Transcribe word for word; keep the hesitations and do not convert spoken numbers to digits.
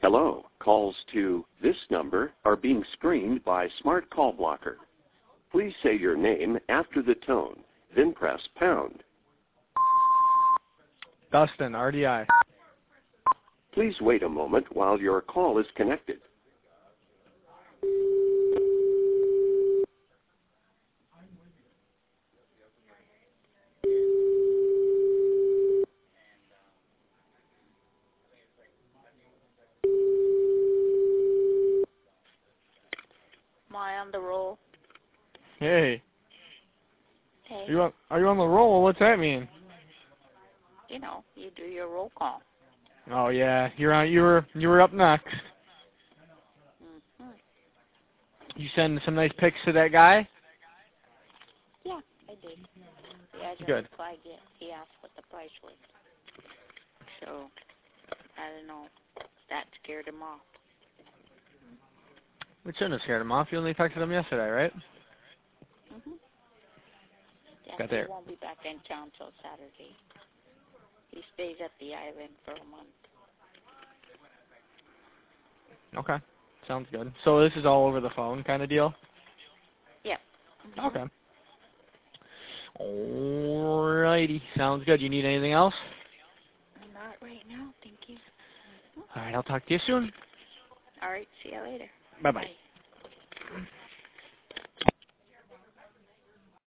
Hello. Calls to this number are being screened by Smart Call Blocker. Please say your name after the tone, then press pound. Dustin, R D I. Please wait a moment while your call is connected. Am I on the roll? Hey. Hey. Are you on, are you on the roll? What's that mean? You know, you do your roll call. Oh yeah, you're on. You were you were up next. Mm-hmm. You send some nice pics to that guy. Yeah, I did. He hasn't Good. replied yet. He asked what the price was. So, I don't know. That scared him off. We shouldn't have scared him off. You only texted him yesterday, right? Mm-hmm. Yeah, Got he there. won't be back in town till Saturday. He stays at the island for a month. Okay. Sounds good. So this is all over the phone kind of deal? Yeah. Mm-hmm. Okay. Alrighty. Sounds good. You need anything else? Not right now, thank you. All right. I'll talk to you soon. All right, see you later. Bye-bye. Bye.